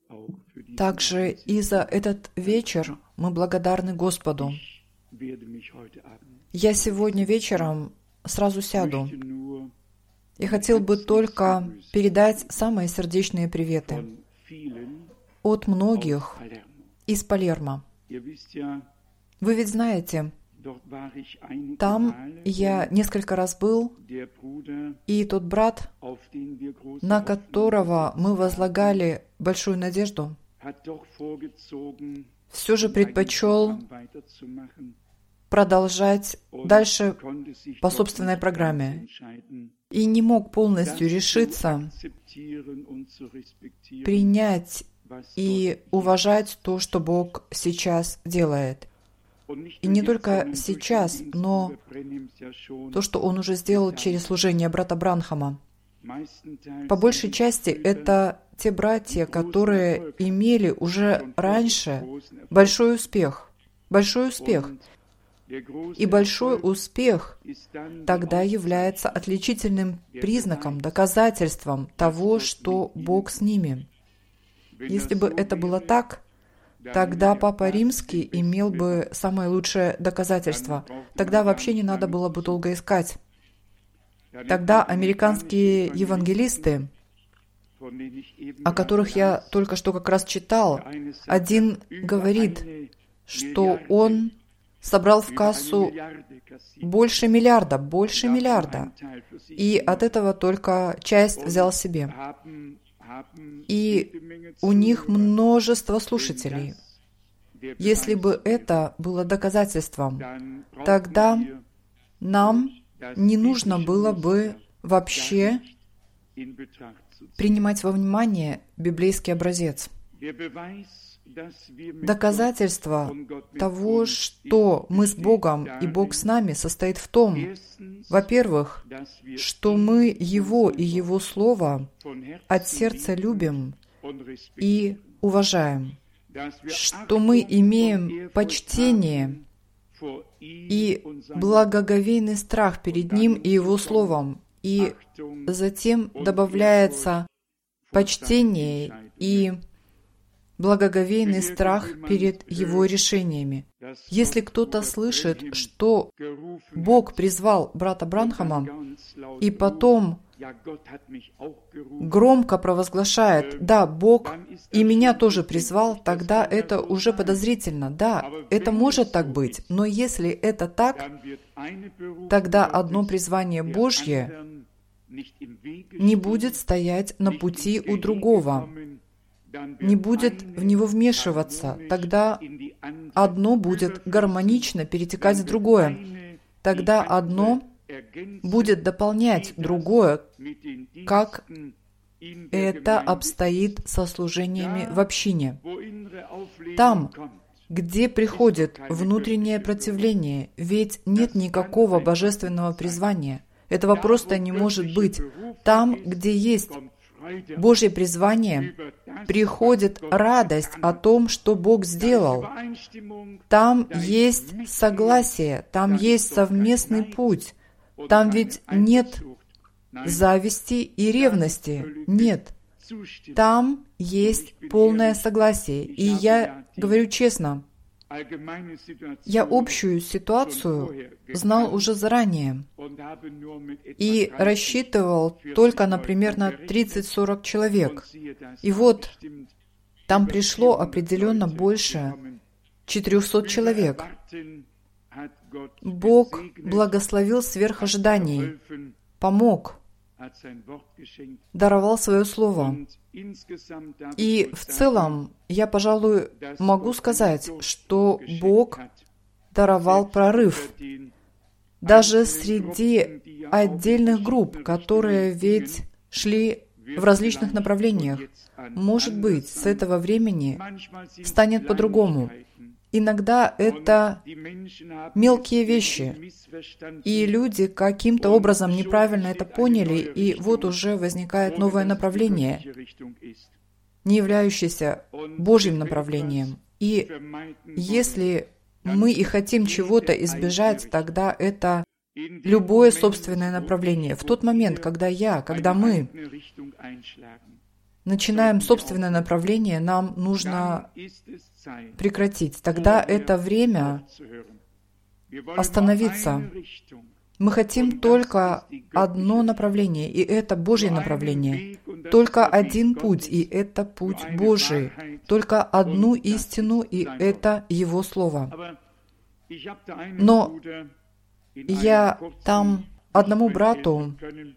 Также и за этот вечер мы благодарны Господу. Я сегодня вечером сразу сяду. Я хотел бы только передать самые сердечные приветы от многих из Палермо. Вы ведь знаете, там я несколько раз был, и тот брат, на которого мы возлагали большую надежду, все же предпочел продолжать дальше по собственной программе и не мог полностью решиться принять и уважать то, что Бог сейчас делает. И не только сейчас, но то, что Он уже сделал через служение брата Бранхама. По большей части это те братья, которые имели уже раньше большой успех. Большой успех. И большой успех тогда является отличительным признаком, доказательством того, что Бог с ними. Если бы это было так, тогда Папа Римский имел бы самое лучшее доказательство. Тогда вообще не надо было бы долго искать. Тогда американские евангелисты, о которых я только что как раз читал, один говорит, что он собрал в кассу больше миллиарда, и от этого только часть взял себе. И у них множество слушателей. Если бы это было доказательством, тогда нам не нужно было бы вообще принимать во внимание библейский образец. Доказательство того, что мы с Богом и Бог с нами, состоит в том, во-первых, что мы Его и Его Слово от сердца любим и уважаем, что мы имеем почтение и благоговейный страх перед Ним и Его Словом, и затем добавляется почтение и благоговейный страх перед Его решениями. Если кто-то слышит, что Бог призвал брата Бранхама, и потом громко провозглашает: «Да, Бог и меня тоже призвал», тогда это уже подозрительно. Да, это может так быть, но если это так, тогда одно призвание Божье не будет стоять на пути у другого, не будет в него вмешиваться, тогда одно будет гармонично перетекать в другое, тогда одно будет дополнять другое, как это обстоит со служениями в общине. Там, где приходит внутреннее противление, ведь нет никакого божественного призвания, этого просто не может быть. Там, где есть Божье призвание, приходит радость о том, что Бог сделал. Там есть согласие, там есть совместный путь. Там ведь нет зависти и ревности. Нет. Там есть полное согласие. И я говорю честно, я общую ситуацию знал уже заранее и рассчитывал только на примерно 30-40 человек. И вот там пришло определенно больше 400 человек. Бог благословил сверх ожиданий, помог, даровал свое слово. И в целом, я, пожалуй, могу сказать, что Бог даровал прорыв. Даже среди отдельных групп, которые ведь шли в различных направлениях. Может быть, с этого времени станет по-другому. Иногда это мелкие вещи, и люди каким-то образом неправильно это поняли, и вот уже возникает новое направление, не являющееся Божьим направлением. И если мы и хотим чего-то избежать, тогда это любое собственное направление. В тот момент, когда мы начинаем собственное направление, нам нужно прекратить. Тогда это время остановиться. Мы хотим только одно направление, и это Божье направление. Только один путь, и это путь Божий. Только одну истину, и это Его Слово. Но я там одному брату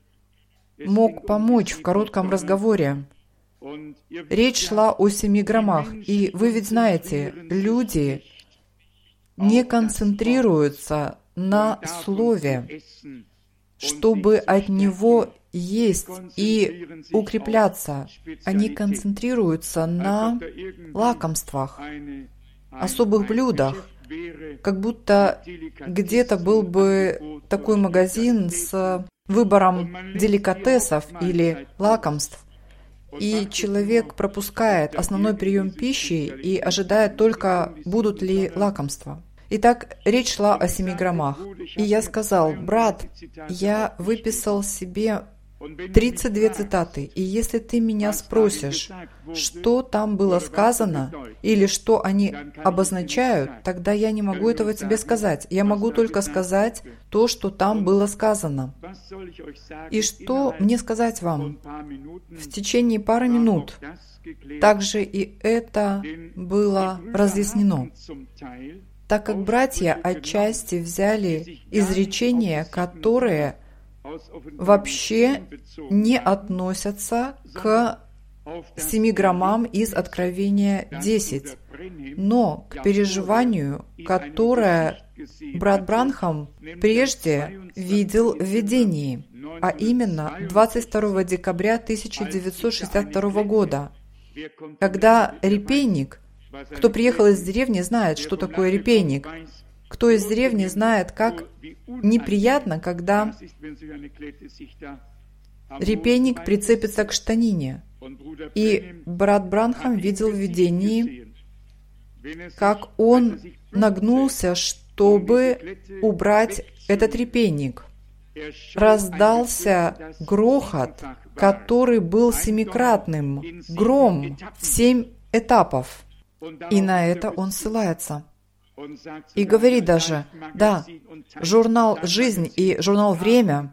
мог помочь в коротком разговоре. Речь шла о 7 громах. И вы ведь знаете, люди не концентрируются на Слове, чтобы от него есть и укрепляться. Они концентрируются на лакомствах, особых блюдах, как будто где-то был бы такой магазин с выбором деликатесов или лакомств, и человек пропускает основной прием пищи и ожидает только, будут ли лакомства. Итак, речь шла о 7 громах. И я сказал: брат, я выписал себе 32 цитаты, и если ты меня спросишь, что там было сказано, или что они обозначают, тогда я не могу этого тебе сказать. Я могу только сказать то, что там было сказано. И что мне сказать вам? В течение пары минут также и это было разъяснено, так как братья отчасти взяли изречения, которые вообще не относятся к 7 громам из Откровения 10, но к переживанию, которое брат Бранхам прежде видел в видении, а именно 22 декабря 1962 года, когда репейник, кто приехал из деревни, знает, что такое репейник. Кто из деревни знает, как неприятно, когда репейник прицепится к штанине. И брат Бранхам видел в видении, как он нагнулся, чтобы убрать этот репейник. Раздался грохот, который был 7-кратным, гром в 7 этапов. И на это он ссылается. И говорит даже: да, журнал «Жизнь» и журнал «Время»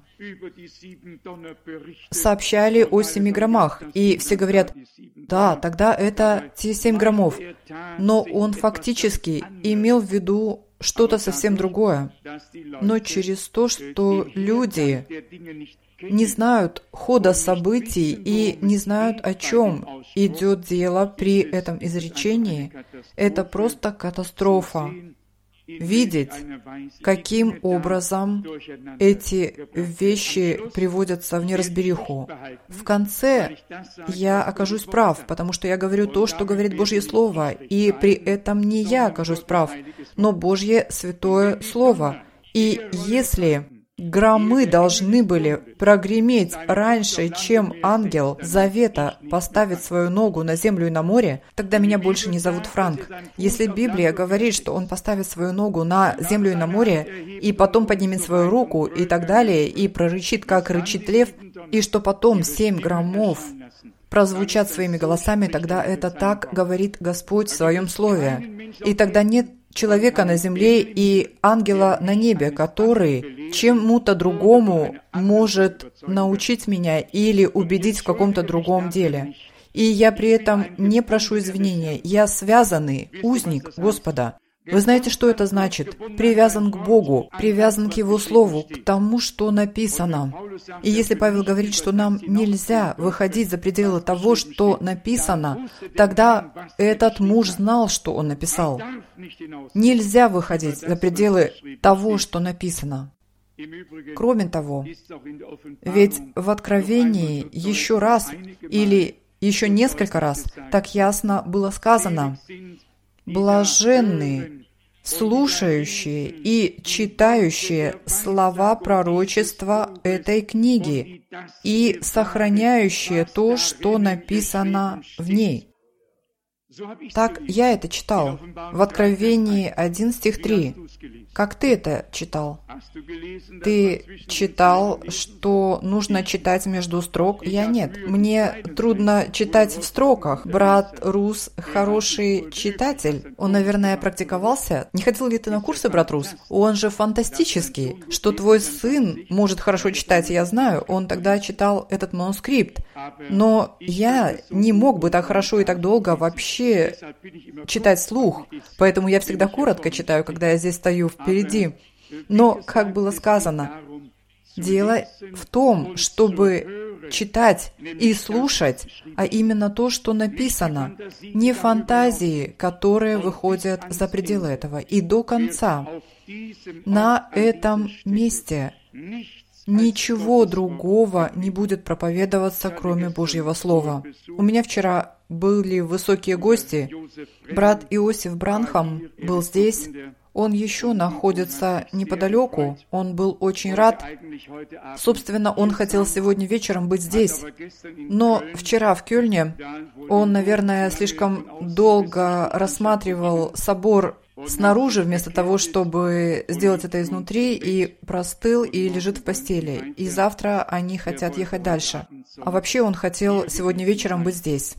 сообщали о 7 громах. И все говорят: да, тогда это те 7 громов. Но он фактически имел в виду что-то совсем другое. Но через то, что люди не знают хода событий и не знают, о чем идет дело при этом изречении, это просто катастрофа. Видеть, каким образом эти вещи приводятся в неразбериху. В конце я окажусь прав, потому что я говорю то, что говорит Божье Слово, и при этом не я окажусь прав, но Божье Святое Слово. И если громы должны были прогреметь раньше, чем ангел Завета поставит свою ногу на землю и на море, тогда меня больше не зовут Франк. Если Библия говорит, что он поставит свою ногу на землю и на море, и потом поднимет свою руку и так далее, и прорычит, как рычит лев, и что потом 7 громов прозвучат своими голосами, тогда это так говорит Господь в Своем Слове. И тогда нет человека на земле и ангела на небе, который чему-то другому может научить меня или убедить в каком-то другом деле. И я при этом не прошу извинения. Я связанный узник Господа. Вы знаете, что это значит? Привязан к Богу, привязан к Его Слову, к тому, что написано. И если Павел говорит, что нам нельзя выходить за пределы того, что написано, тогда этот муж знал, что он написал. Нельзя выходить за пределы того, что написано. Кроме того, ведь в Откровении еще раз или еще несколько раз так ясно было сказано: «Блаженны, слушающие и читающие слова пророчества этой книги и сохраняющие то, что написано в ней». Так я это читал в Откровении 1 стих 3. Как ты это читал? Ты читал, что нужно читать между строк? Я нет. Мне трудно читать в строках. Брат Рус хороший читатель. Он, наверное, практиковался. Не ходил ли ты на курсы, брат Рус? Он же фантастический. Что твой сын может хорошо читать, я знаю. Он тогда читал этот манускрипт. Но я не мог бы так хорошо и так долго вообще читать вслух. Поэтому я всегда коротко читаю, когда я здесь стою впереди. Но, как было сказано, дело в том, чтобы читать и слушать, а именно то, что написано, не фантазии, которые выходят за пределы этого. И до конца на этом месте ничего другого не будет проповедоваться, кроме Божьего Слова. У меня вчера были высокие гости. Брат Иосиф Бранхам был здесь. Он еще находится неподалеку. Он был очень рад. Собственно, он хотел сегодня вечером быть здесь. Но вчера в Кёльне он, наверное, слишком долго рассматривал собор снаружи, вместо того, чтобы сделать это изнутри, и простыл, и лежит в постели. И завтра они хотят ехать дальше. А вообще он хотел сегодня вечером быть здесь.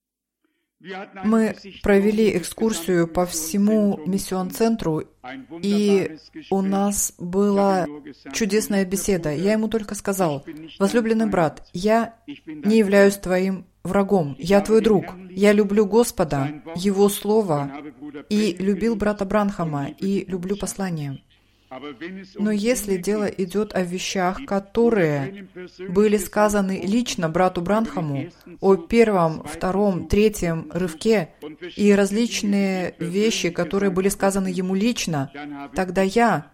Мы провели экскурсию по всему миссион-центру, и у нас была чудесная беседа. Я ему только сказал: «Возлюбленный брат, я не являюсь твоим врагом, я твой друг. Я люблю Господа, Его Слово, и любил брата Бранхама, и люблю послание. Но если дело идет о вещах, которые были сказаны лично брату Бранхаму, о первом, втором, третьем рывке, и различные вещи, которые были сказаны ему лично, тогда я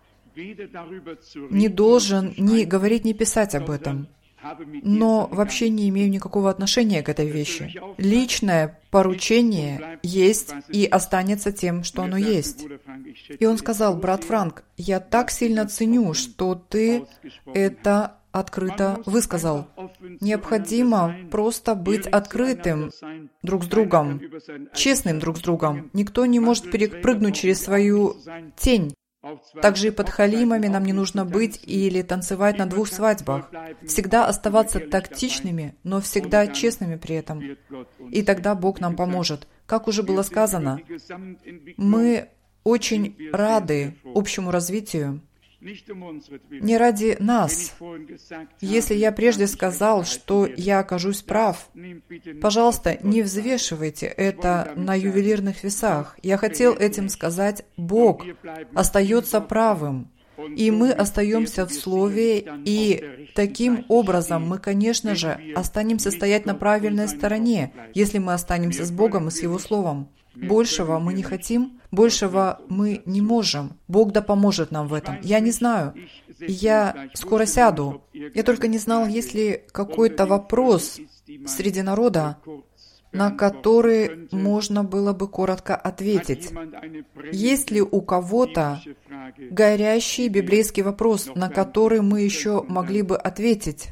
не должен ни говорить, ни писать об этом. Но вообще не имею никакого отношения к этой вещи. Личное поручение есть и останется тем, что оно есть». И он сказал: «Брат Франк, я так сильно ценю, что ты это открыто высказал. Необходимо просто быть открытым друг с другом, честным друг с другом. Никто не может перепрыгнуть через свою тень. Также и под халимами нам не нужно быть или танцевать на 2 свадьбах. Всегда оставаться тактичными, но всегда честными при этом. И тогда Бог нам поможет. Как уже было сказано, мы очень рады общему развитию. Не ради нас. Если я прежде сказал, что я окажусь прав, пожалуйста, не взвешивайте это на ювелирных весах. Я хотел этим сказать: Бог остается правым, и мы остаемся в Слове, и таким образом мы, конечно же, останемся стоять на правильной стороне, если мы останемся с Богом и с Его Словом. Большего мы не хотим, большего мы не можем. Бог да поможет нам в этом. Я не знаю. Я скоро сяду. Я только не знал, есть ли какой-то вопрос среди народа, на который можно было бы коротко ответить. Есть ли у кого-то горящий библейский вопрос, на который мы еще могли бы ответить?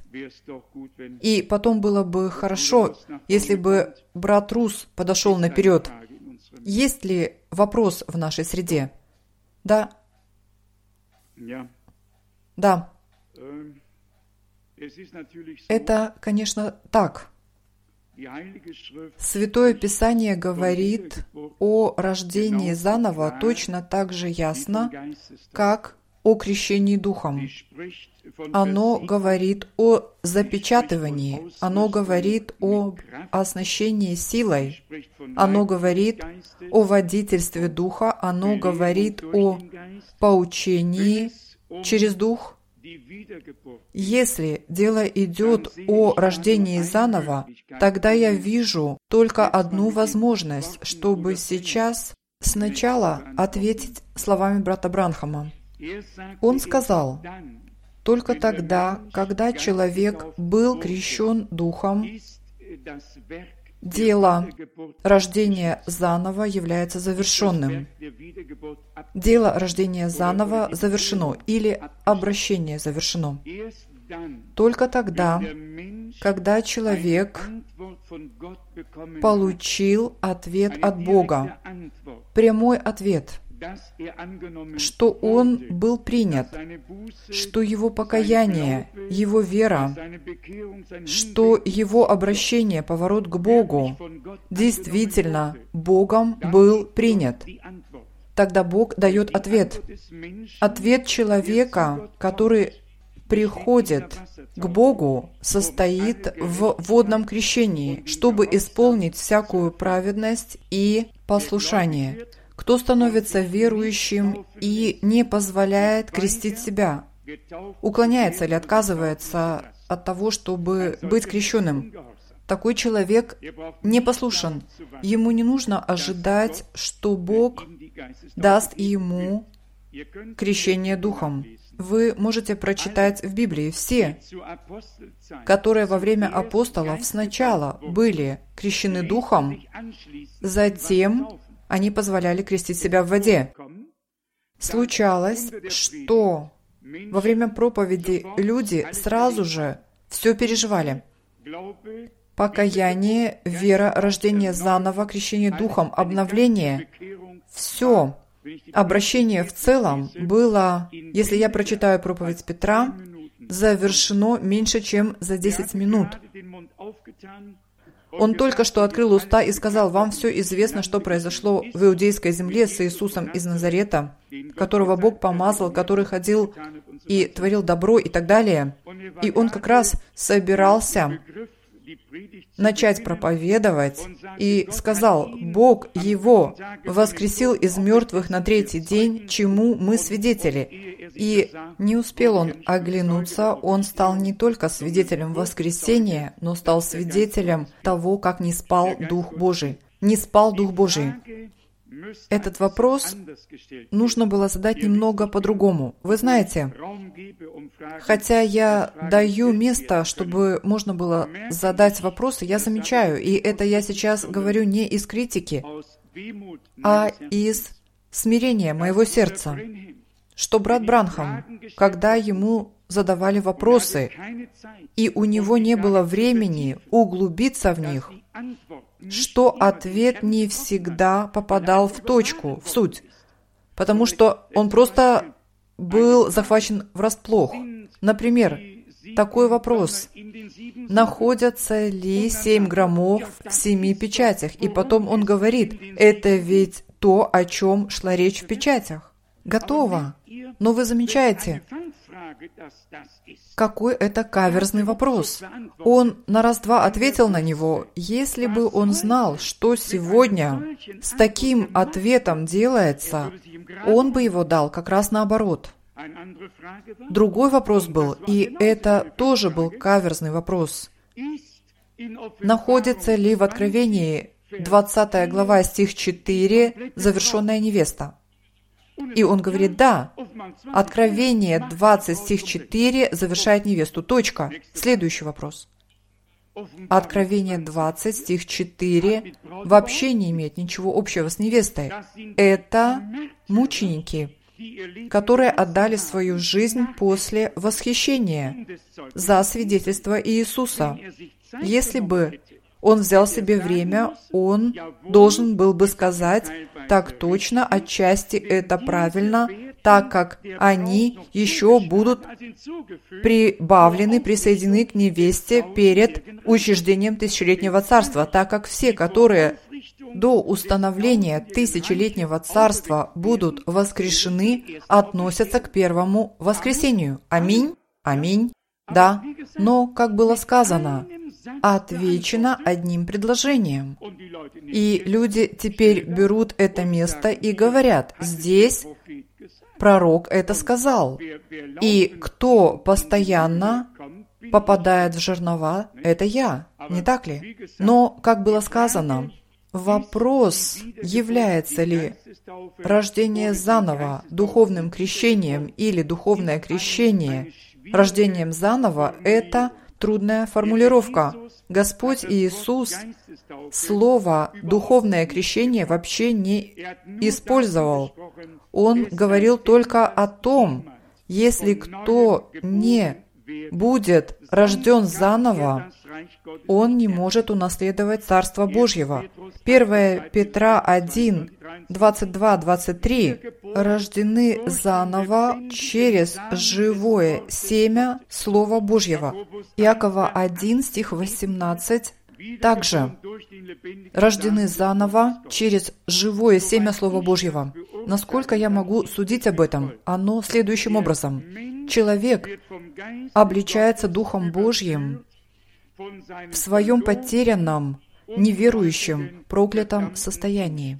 И потом было бы хорошо, если бы брат Рус подошел наперед. Есть ли вопрос в нашей среде? Да? Да. Это, конечно, так. Святое Писание говорит о рождении заново точно так же ясно, как о крещении Духом. Оно говорит о запечатывании, оно говорит о оснащении силой, оно говорит о водительстве Духа, оно говорит о поучении через Дух. Если дело идет о рождении заново, тогда я вижу только одну возможность, чтобы сейчас сначала ответить словами брата Бранхама. Он сказал: только тогда, когда человек был крещен Духом, дело рождения заново является завершенным. Дело рождения заново завершено или обращение завершено. Только тогда, когда человек получил ответ от Бога. Прямой ответ, что он был принят, что его покаяние, его вера, что его обращение, поворот к Богу действительно Богом был принят. Тогда Бог дает ответ. Ответ человека, который приходит к Богу, состоит в водном крещении, чтобы исполнить всякую праведность и послушание. Кто становится верующим и не позволяет крестить себя? Уклоняется или отказывается от того, чтобы быть крещенным? Такой человек непослушен. Ему не нужно ожидать, что Бог даст ему крещение Духом. Вы можете прочитать в Библии все, которые во время апостолов сначала были крещены Духом, затем они позволяли крестить себя в воде. Случалось, что во время проповеди люди сразу же все переживали. Покаяние, вера, рождение заново, крещение Духом, обновление – все. Обращение в целом было, если я прочитаю проповедь Петра, завершено меньше, чем за 10 минут. Он только что открыл уста и сказал: «Вам все известно, что произошло в иудейской земле с Иисусом из Назарета, которого Бог помазал, который ходил и творил добро и так далее». И он как раз собирался начать проповедовать и сказал: «Бог его воскресил из мертвых на третий день, чему мы свидетели». И не успел он оглянуться, он стал не только свидетелем воскресения, но стал свидетелем того, как не спал Дух Божий. Не спал Дух Божий. Этот вопрос нужно было задать немного по-другому. Вы знаете, хотя я даю место, чтобы можно было задать вопросы, я замечаю, и это я сейчас говорю не из критики, а из смирения моего сердца, что брат Бранхам, когда ему задавали вопросы, и у него не было времени углубиться в них, что ответ не всегда попадал в точку, в суть, потому что он просто был захвачен врасплох. Например, такой вопрос: находятся ли 7 громов в 7 печатях? И потом он говорит: это ведь то, о чем шла речь в печатях. Готово. Но вы замечаете, какой это каверзный вопрос. Он на раз-два ответил на него. Если бы он знал, что сегодня с таким ответом делается, он бы его дал как раз наоборот. Другой вопрос был, и это тоже был каверзный вопрос. Находится ли в Откровении 20 глава, стих 4, завершенная невеста? И он говорит: да, Откровение 20, стих 4 завершает невесту. Точка. Следующий вопрос. Откровение 20, стих 4 вообще не имеет ничего общего с невестой. Это мученики, которые отдали свою жизнь после восхищения за свидетельство Иисуса. Если бы он взял себе время, он должен был бы сказать: так точно, отчасти это правильно, так как они еще будут прибавлены, присоединены к невесте перед учреждением тысячелетнего царства, так как все, которые до установления тысячелетнего царства будут воскрешены, относятся к первому воскресению. Аминь? Аминь. Да. Но, как было сказано, отвечено одним предложением. И люди теперь берут это место и говорят: здесь пророк это сказал. И кто постоянно попадает в жернова, это я, не так ли? Но, как было сказано, вопрос, является ли рождение заново духовным крещением или духовное крещение рождением заново, это трудная формулировка. Господь Иисус слово «духовное крещение» вообще не использовал. Он говорил только о том, если кто не будет рожден заново, он не может унаследовать Царство Божьего. 1 Петра 1, 22-23 рождены заново через живое семя Слова Божьего. Иакова 1, стих 18 также рождены заново через живое семя Слова Божьего. Насколько я могу судить об этом? Оно следующим образом. Человек обличается Духом Божьим в своем потерянном, неверующем, проклятом состоянии.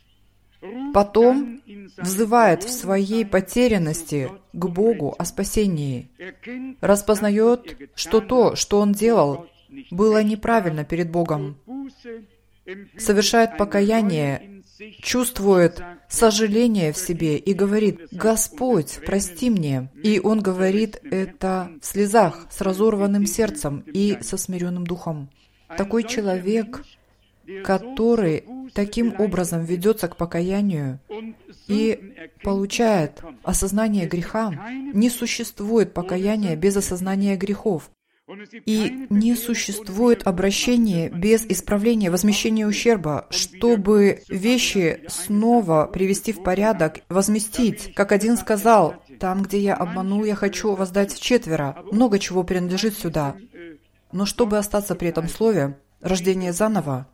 Потом взывает в своей потерянности к Богу о спасении. Распознает, что то, что он делал, было неправильно перед Богом. Совершает покаяние, чувствует сожаление в себе и говорит: «Господь, прости мне». И он говорит это в слезах, с разорванным сердцем и со смиренным духом. Такой человек, который таким образом ведется к покаянию и получает осознание греха, не существует покаяния без осознания грехов. И не существует обращения без исправления, возмещения ущерба, чтобы вещи снова привести в порядок, возместить. Как один сказал: «Там, где я обманул, я хочу воздать вчетверо». Много чего принадлежит сюда. Но чтобы остаться при этом слове, рождение заново,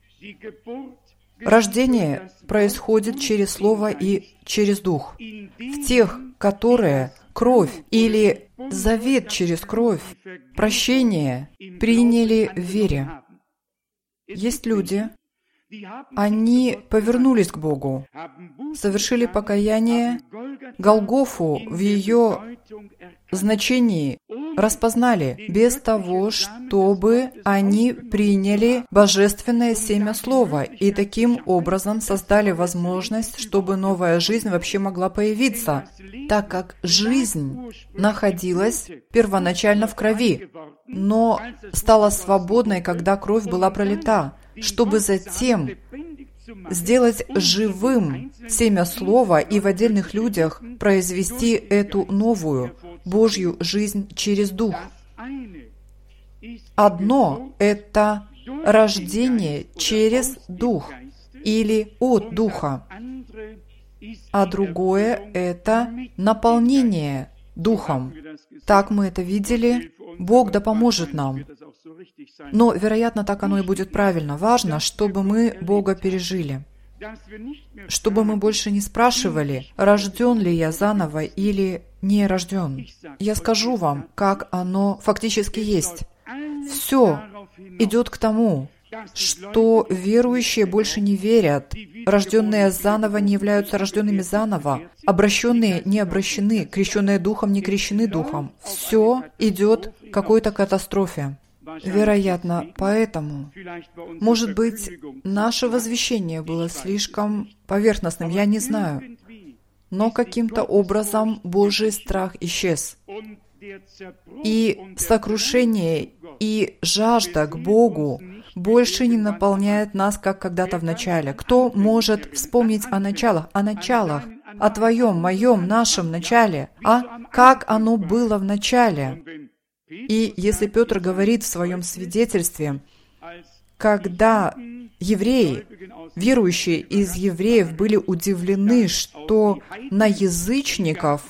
рождение происходит через Слово и через Дух. В тех, которые кровь или завет через кровь, прощение приняли в вере. Есть люди, они повернулись к Богу, совершили покаяние, Голгофу в ее значении распознали, без того, чтобы они приняли божественное семя Слова и таким образом создали возможность, чтобы новая жизнь вообще могла появиться, так как жизнь находилась первоначально в крови, но стала свободной, когда кровь была пролита, чтобы затем сделать живым семя Слова и в отдельных людях произвести эту новую Божью жизнь через Дух. Одно – это рождение через Дух или от Духа, а другое – это наполнение Духом. Так мы это видели. Бог да поможет нам. Но, вероятно, так оно и будет правильно. Важно, чтобы мы Бога пережили. Чтобы мы больше не спрашивали, рожден ли я заново или не рожден. Я скажу вам, как оно фактически есть. Все идет к тому, что верующие больше не верят, рожденные заново не являются рожденными заново, обращенные не обращены, крещенные Духом не крещены Духом. Все идет к какой-то катастрофе. Вероятно, поэтому, может быть, наше возвещение было слишком поверхностным, я не знаю, но каким-то образом Божий страх исчез. И сокрушение и жажда к Богу больше не наполняет нас, как когда-то в начале. Кто может вспомнить о началах, о твоем, моем, нашем начале, как оно было в начале? И если Петр говорит в своем свидетельстве, когда евреи, верующие из евреев, были удивлены, что на язычников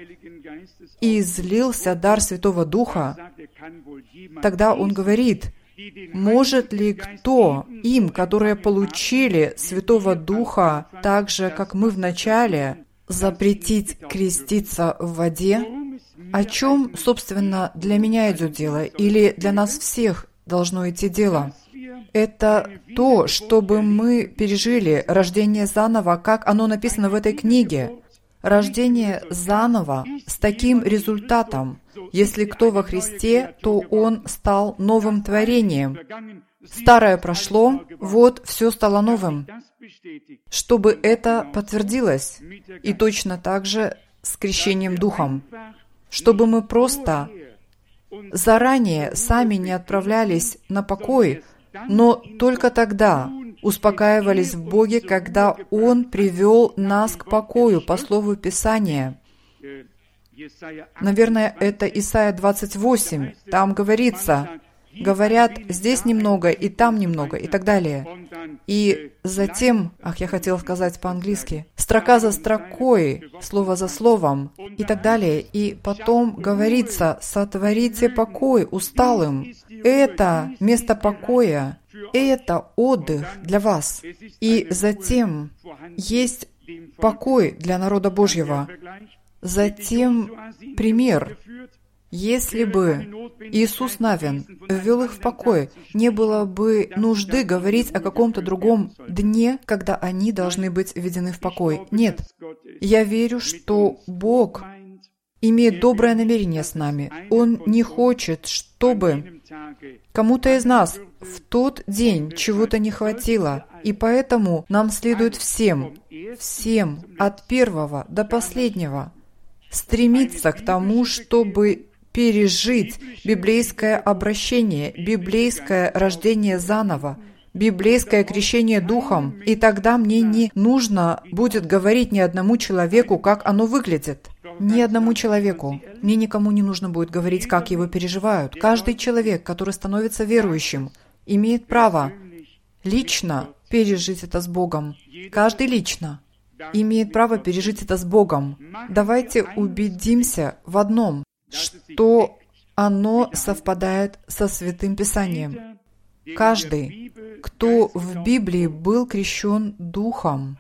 излился дар Святого Духа, тогда он говорит: может ли кто им, которые получили Святого Духа так же, как мы в начале, запретить креститься в воде? О чем, собственно, для меня идет дело, или для нас всех должно идти дело? Это то, чтобы мы пережили рождение заново, как оно написано в этой книге. Рождение заново с таким результатом. Если кто во Христе, то он стал новым творением. Старое прошло, вот все стало новым. Чтобы это подтвердилось. И точно так же с крещением Духом. Чтобы мы просто заранее сами не отправлялись на покой, но только тогда успокаивались в Боге, когда Он привел нас к покою по слову Писания. Наверное, это Исайя 28. Там говорится: говорят здесь немного, и там немного, и так далее. И затем, я хотел сказать по-английски, строка за строкой, слово за словом, и так далее. И потом говорится, сотворите покой усталым. Это место покоя, это отдых для вас. И затем есть покой для народа Божьего. Затем пример. Если бы Иисус Навин ввел их в покой, не было бы нужды говорить о каком-то другом дне, когда они должны быть введены в покой. Нет. Я верю, что Бог имеет доброе намерение с нами. Он не хочет, чтобы кому-то из нас в тот день чего-то не хватило. И поэтому нам следует всем, от первого до последнего, стремиться к тому, чтобы пережить библейское обращение, библейское рождение заново, библейское крещение Духом. И тогда мне не нужно будет говорить ни одному человеку, как оно выглядит. Ни одному человеку. Мне никому не нужно будет говорить, как его переживают. Каждый человек, который становится верующим, имеет право лично пережить это с Богом. Каждый лично имеет право пережить это с Богом. Давайте убедимся в одном, что оно совпадает со Святым Писанием. Каждый, кто в Библии был крещен Духом,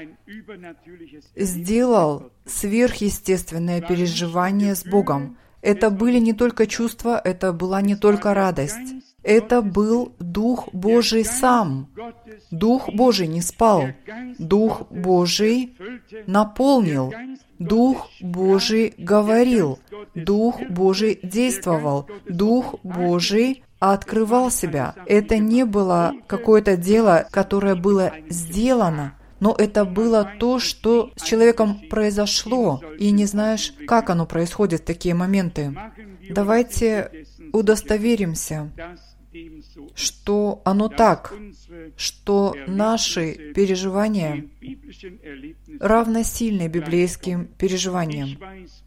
сделал сверхъестественное переживание с Богом. Это были не только чувства, это была не только радость. Это был Дух Божий сам. Дух Божий не спал. Дух Божий наполнил. Дух Божий говорил. Дух Божий действовал. Дух Божий открывал себя. Это не было какое-то дело, которое было сделано, но это было то, что с человеком произошло, и не знаешь, как оно происходит в такие моменты. Давайте удостоверимся, что оно так, что наши переживания равносильны библейским переживаниям.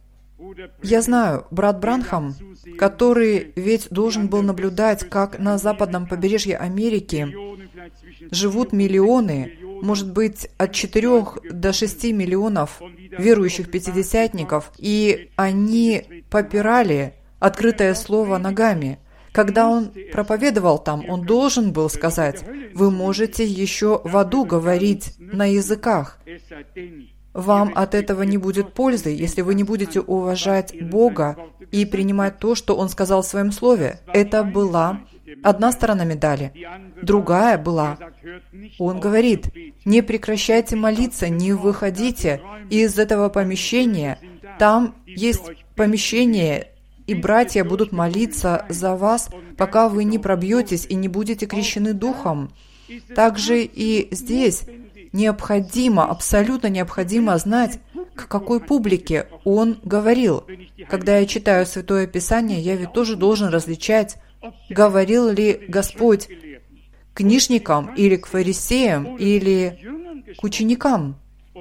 Я знаю, брат Бранхам, который ведь должен был наблюдать, как на западном побережье Америки живут миллионы, может быть, от 4 до 6 миллионов верующих пятидесятников, и они попирали открытое слово ногами. Когда он проповедовал там, он должен был сказать: «Вы можете еще в аду говорить на языках. Вам от этого не будет пользы, если вы не будете уважать Бога и принимать то, что Он сказал в Своем Слове». Это была одна сторона медали. Другая была, Он говорит: «Не прекращайте молиться, не выходите из этого помещения. Там есть помещение, и братья будут молиться за вас, пока вы не пробьетесь и не будете крещены Духом». Также и здесь необходимо, абсолютно необходимо знать, к какой публике он говорил. Когда я читаю Святое Писание, я ведь тоже должен различать, говорил ли Господь к книжникам или к фарисеям или к ученикам.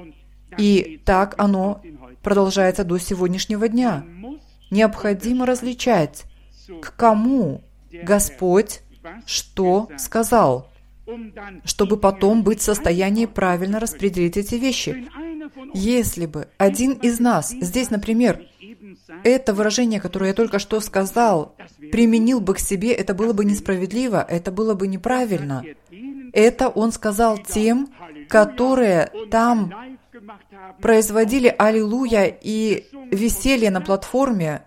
И так оно продолжается до сегодняшнего дня. Необходимо различать, к кому Господь что сказал, чтобы потом быть в состоянии правильно распределить эти вещи. Если бы один из нас, здесь, например, это выражение, которое я только что сказал, применил бы к себе, это было бы несправедливо, это было бы неправильно. Это он сказал тем, которые там производили аллилуйя и веселье на платформе,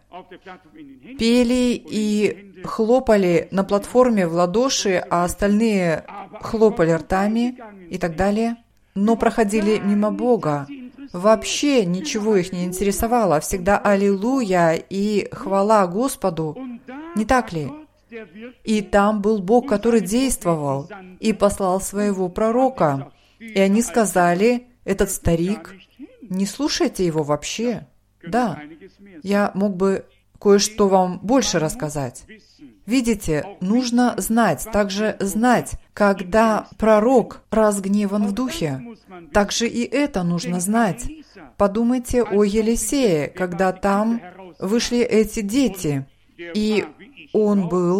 пели и хлопали на платформе в ладоши, а остальные хлопали ртами и так далее, но проходили мимо Бога. Вообще ничего их не интересовало, всегда аллилуйя и хвала Господу, не так ли? И там был Бог, который действовал и послал своего пророка. И они сказали: «Этот старик, не слушайте его вообще». Да, я мог бы кое-что вам больше рассказать. Видите, нужно знать, также знать, когда пророк разгневан в духе. Также и это нужно знать. Подумайте о Елисее, когда там вышли эти дети, и он был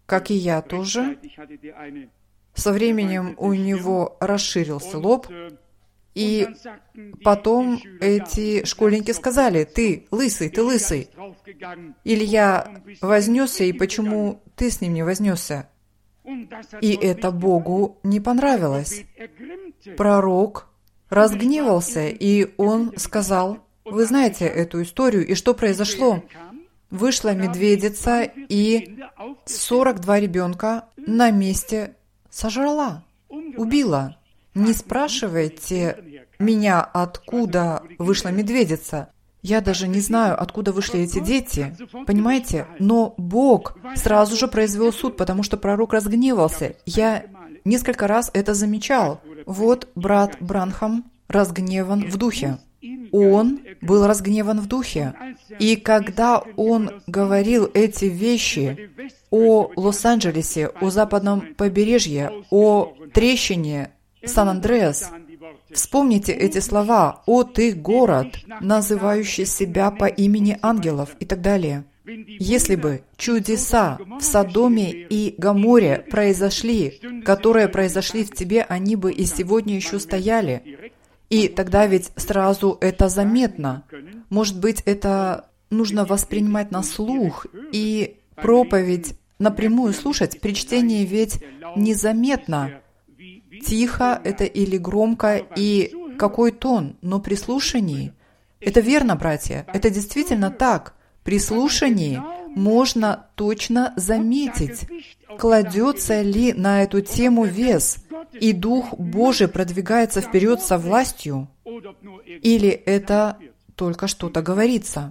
как и я тоже. Со временем у него расширился лоб, и потом эти школьники сказали: ты лысый, ты лысый. Илья вознесся, и почему ты с ним не вознесся? И это Богу не понравилось. Пророк разгневался, и он сказал: вы знаете эту историю, и что произошло? Вышла медведица, и 42 ребенка на месте сожрала, убила. Не спрашивайте меня, откуда вышла медведица. Я даже не знаю, откуда вышли эти дети. Понимаете? Но Бог сразу же произвел суд, потому что пророк разгневался. Я несколько раз это замечал. Вот брат Бранхам разгневан в духе. Он был разгневан в духе. И когда он говорил эти вещи о Лос-Анджелесе, о западном побережье, о трещине Сан-Андреас, вспомните эти слова: «О ты город, называющий себя по имени ангелов» и так далее. Если бы чудеса в Содоме и Гоморе произошли, которые произошли в тебе, они бы и сегодня еще стояли. И тогда ведь сразу это заметно. Может быть, это нужно воспринимать на слух, и проповедь напрямую слушать. При чтении ведь незаметно, тихо это или громко, и какой тон. Но при слушании, это верно, братья, это действительно так. При слушании можно точно заметить, кладется ли на эту тему вес, и Дух Божий продвигается вперед со властью, или это только что-то говорится.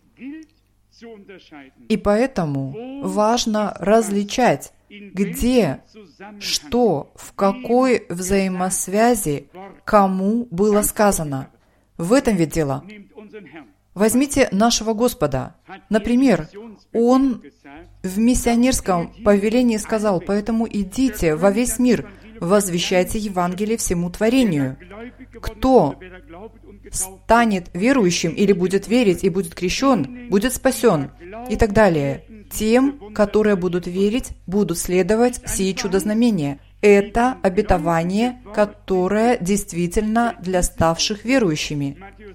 И поэтому важно различать, где, что, в какой взаимосвязи, кому было сказано. В этом ведь дело. Возьмите нашего Господа. Например, Он в миссионерском повелении сказал: «Поэтому идите во весь мир, возвещайте Евангелие всему творению. Кто станет верующим или будет верить и будет крещен, будет спасен», и так далее. Тем, которые будут верить, будут следовать сии чудознамения. Это обетование, которое действительно для ставших верующими.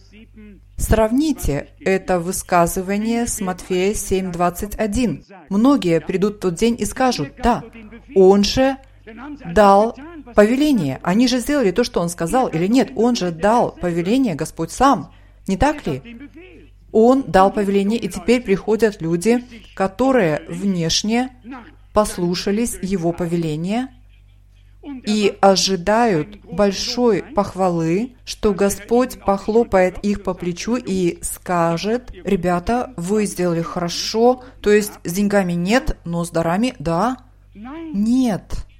Сравните это высказывание с Матфея 7:21. Многие придут в тот день и скажут: «Да, Он же дал повеление». Они же сделали то, что Он сказал, или нет? Он же дал повеление, Господь сам. Не так ли? Он дал повеление, и теперь приходят люди, которые внешне послушались Его повеления и ожидают большой похвалы, что Господь похлопает их по плечу и скажет: «Ребята, вы сделали хорошо, то есть с деньгами нет, но с дарами да». Нет.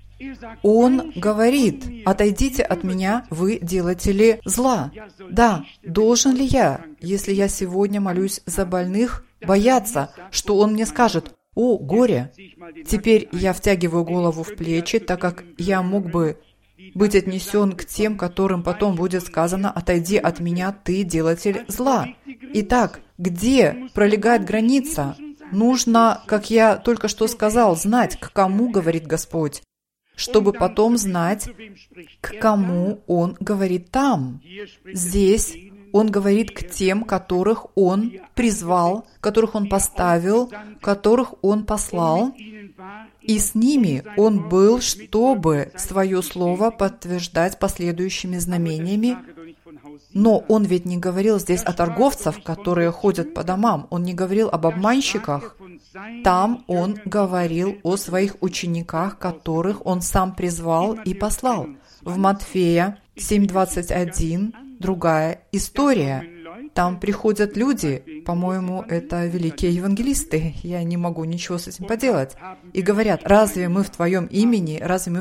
Он говорит: «Отойдите от меня, вы делатели зла». Да, должен ли я, если я сегодня молюсь за больных, бояться, что Он мне скажет: «О, горе!» Теперь я втягиваю голову в плечи, так как я мог бы быть отнесен к тем, которым потом будет сказано: «Отойди от меня, ты делатель зла». Итак, где пролегает граница? Нужно, как я только что сказал, знать, к кому говорит Господь, чтобы потом знать, к кому Он говорит там. Здесь Он говорит к тем, которых Он призвал, которых Он поставил, которых Он послал, и с ними Он был, чтобы свое слово подтверждать последующими знамениями. Но Он ведь не говорил здесь о торговцах, которые ходят по домам. Он не говорил об обманщиках. Там Он говорил о своих учениках, которых Он сам призвал и послал. В Матфея 7:21 другая история. Там приходят люди, по-моему, это великие евангелисты, я не могу ничего с этим поделать, и говорят: «Разве мы в Твоем имени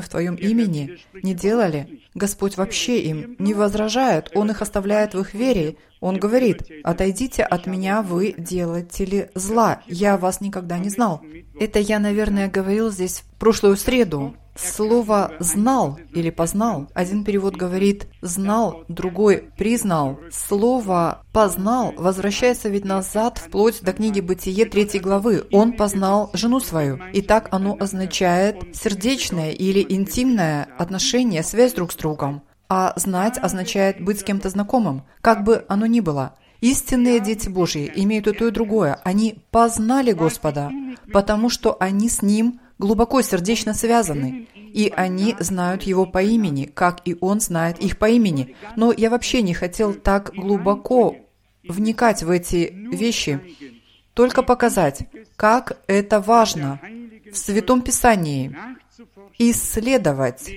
не делали?» Господь вообще им не возражает, Он их оставляет в их вере. Он говорит: «Отойдите от меня, вы делатели зла, я вас никогда не знал». Это я, наверное, говорил здесь в прошлую среду. Слово «знал» или «познал». Один перевод говорит «знал», другой «признал». Слово «познал» возвращается ведь на назад, вплоть до книги Бытие 3 главы. Он познал жену свою. И так оно означает сердечное или интимное отношение, связь друг с другом. А знать означает быть с кем-то знакомым, как бы оно ни было. Истинные дети Божьи имеют и то, и другое. Они познали Господа, потому что они с Ним глубоко сердечно связаны, и они знают Его по имени, как и Он знает их по имени. Но я вообще не хотел так глубоко вникать в эти вещи, только показать, как это важно в Святом Писании исследовать,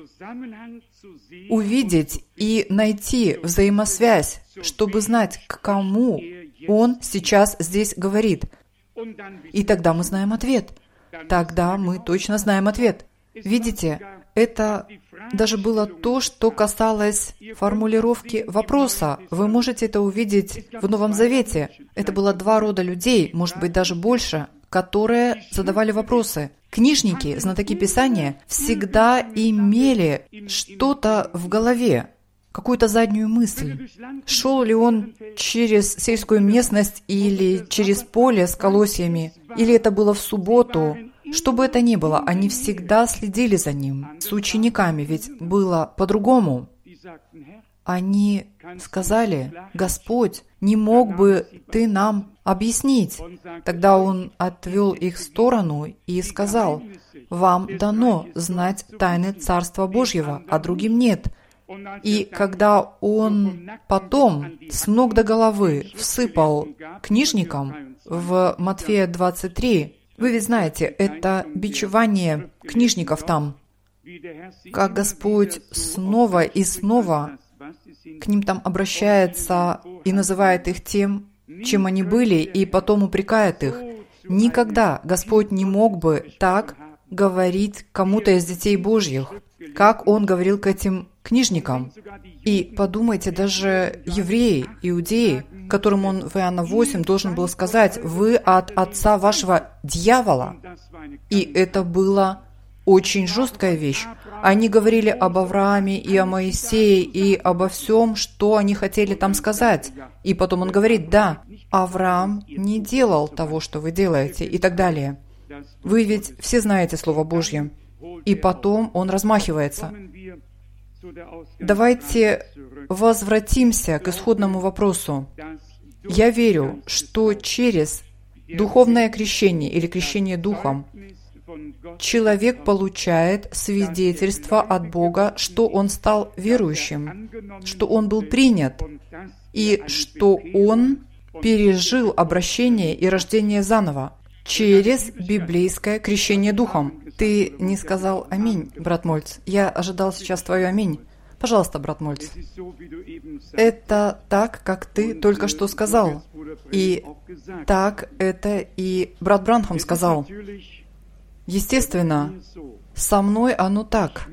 увидеть и найти взаимосвязь, чтобы знать, к кому Он сейчас здесь говорит. И тогда мы знаем ответ. Тогда мы точно знаем ответ. Видите, это даже было то, что касалось формулировки вопроса. Вы можете это увидеть в Новом Завете. Это было 2 рода людей, может быть, даже больше, которые задавали вопросы. Книжники, знатоки Писания, всегда имели что-то в голове, какую-то заднюю мысль. Шел ли он через сельскую местность или через поле с колосьями, или это было в субботу. Что бы это ни было, они всегда следили за ним. С учениками ведь было по-другому. Они сказали: «Господь, не мог бы Ты нам объяснить?» Тогда Он отвел их в сторону и сказал: «Вам дано знать тайны Царства Божьего, а другим нет». И когда Он потом с ног до головы всыпал книжникам в Матфея 23, вы ведь знаете, это бичевание книжников там, как Господь снова и снова к ним там обращается и называет их тем, чем они были, и потом упрекает их. Никогда Господь не мог бы так говорить кому-то из детей Божьих, как Он говорил к этим книжникам. И подумайте, даже евреи, иудеи, которым Он в Иоанна 8 должен был сказать: «Вы от отца вашего дьявола». И это была очень жесткая вещь. Они говорили об Аврааме и о Моисее и обо всем, что они хотели там сказать. И потом Он говорит: «Да, Авраам не делал того, что вы делаете», и так далее. Вы ведь все знаете Слово Божье. И потом Он размахивается. Давайте возвратимся к исходному вопросу. Я верю, что через духовное крещение или крещение Духом человек получает свидетельство от Бога, что он стал верующим, что он был принят, и что он пережил обращение и рождение заново через библейское крещение Духом. Ты не сказал «Аминь», брат Мольц. Я ожидал сейчас твое «Аминь». Пожалуйста, брат Мольц. Это так, как ты только что сказал. И так это и брат Бранхам сказал. Естественно, со мной оно так.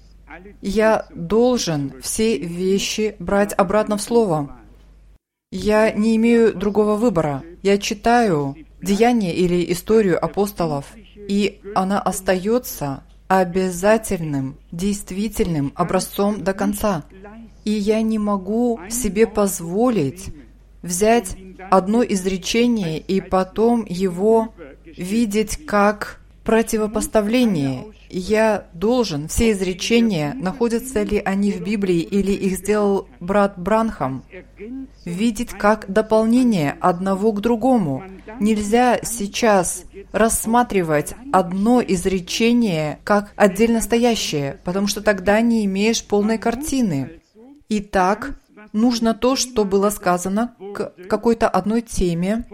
Я должен все вещи брать обратно в Слово. Я не имею другого выбора. Я читаю Деяния или историю апостолов, и она остается обязательным, действительным образцом до конца. И я не могу себе позволить взять одно изречение и потом его видеть как противопоставление. Я должен все изречения, находятся ли они в Библии или их сделал брат Бранхам, видеть как дополнение одного к другому. Нельзя сейчас рассматривать одно изречение как отдельно стоящее, потому что тогда не имеешь полной картины. Итак, нужно то, что было сказано к какой-то одной теме,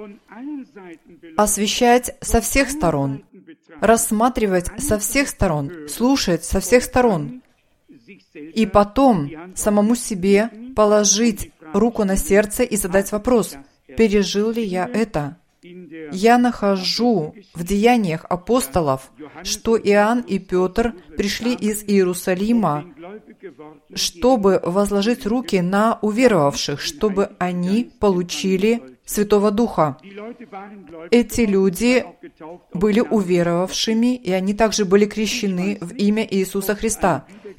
освещать со всех сторон, рассматривать со всех сторон, слушать со всех сторон, и потом самому себе положить руку на сердце и задать вопрос: пережил ли я это? Я нахожу в Деяниях апостолов, что Иоанн и Петр пришли из Иерусалима, чтобы возложить руки на уверовавших, чтобы они получили Святого Духа. Эти люди были уверовавшими, и они также были крещены в имя Иисуса Христа.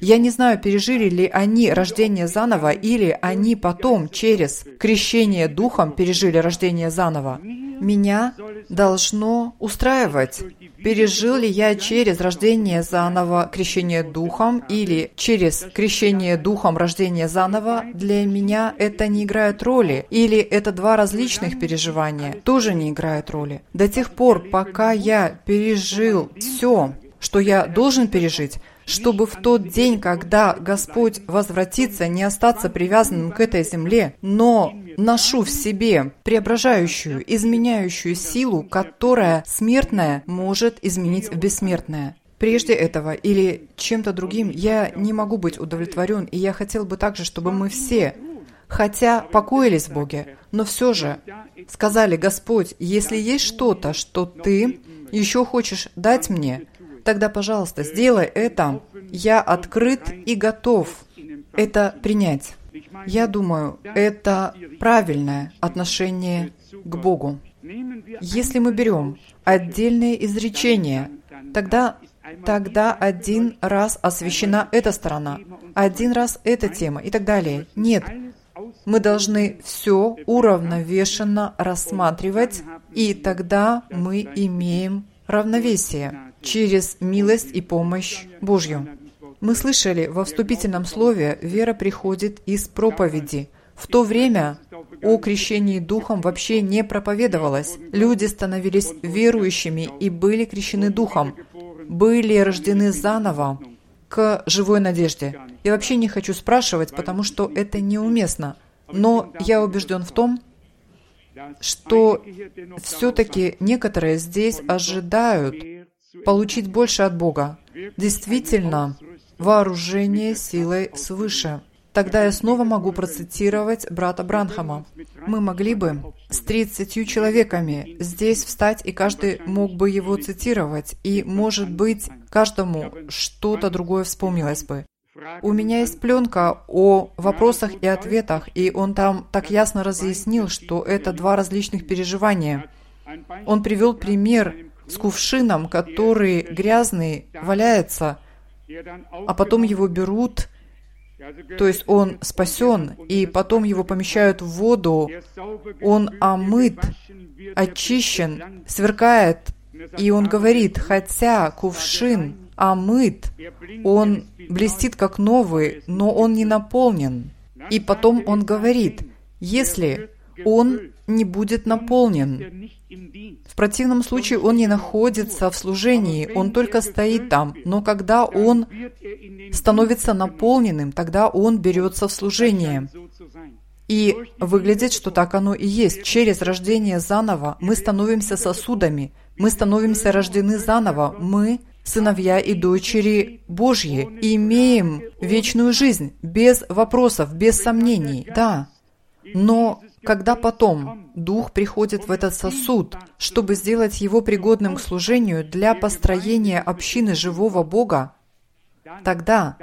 Я не знаю, пережили ли они рождение заново, или они потом через крещение Духом пережили рождение заново. Меня должно устраивать, пережил ли я через рождение заново крещение Духом или через крещение Духом рождение заново. Для меня это не играет роли. Или это два различных переживания, тоже не играет роли. До тех пор, пока я пережил все, что я должен пережить, чтобы в тот день, когда Господь возвратится, не остаться привязанным к этой земле, но ношу в себе преображающую, изменяющую силу, которая смертная может изменить в бессмертное. Прежде этого или чем-то другим я не могу быть удовлетворен, и я хотел бы также, чтобы мы все, хотя покоились в Боге, но все же сказали: Господь, если есть что-то, что Ты еще хочешь дать мне, тогда, пожалуйста, сделай это. Я открыт и готов это принять. Я думаю, это правильное отношение к Богу. Если мы берем отдельные изречения, тогда один раз освящена эта сторона, один раз эта тема и так далее. Нет, мы должны все уравновешенно рассматривать, и тогда мы имеем равновесие через милость и помощь Божью. Мы слышали во вступительном слове, вера приходит из проповеди. В то время о крещении Духом вообще не проповедовалось. Люди становились верующими и были крещены Духом, были рождены заново к живой надежде. Я вообще не хочу спрашивать, потому что это неуместно. Но я убежден в том, что все-таки некоторые здесь ожидают получить больше от Бога. Действительно, вооружение силой свыше. Тогда я снова могу процитировать брата Бранхама. Мы могли бы с 30 человеками здесь встать, и каждый мог бы его цитировать, и, может быть, каждому что-то другое вспомнилось бы. У меня есть пленка о вопросах и ответах, и он там так ясно разъяснил, что это два различных переживания. Он привел пример с кувшином, который грязный, валяется, а потом его берут, то есть он спасен, и потом его помещают в воду, он омыт, очищен, сверкает, и он говорит, хотя кувшин омыт, он блестит как новый, но он не наполнен. И потом он говорит, если он не будет наполнен, в противном случае он не находится в служении, он только стоит там, но когда он становится наполненным, тогда он берется в служение. И выглядит, что так оно и есть. Через рождение заново мы становимся сосудами, мы становимся рождены заново, мы сыновья и дочери Божьи, и имеем вечную жизнь, без вопросов, без сомнений, да. Но когда потом Дух приходит в этот сосуд, чтобы сделать его пригодным к служению для построения общины живого Бога, тогда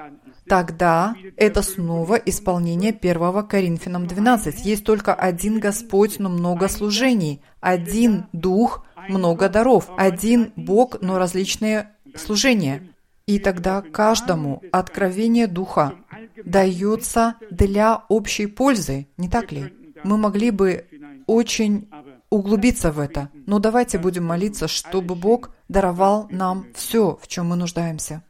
это снова исполнение 1 Коринфянам 12. Есть только один Господь, но много служений, один Дух, много даров, один Бог, но различные служения. И тогда каждому откровение Духа дается для общей пользы, не так ли? Мы могли бы очень углубиться в это, но давайте будем молиться, чтобы Бог даровал нам все, в чем мы нуждаемся.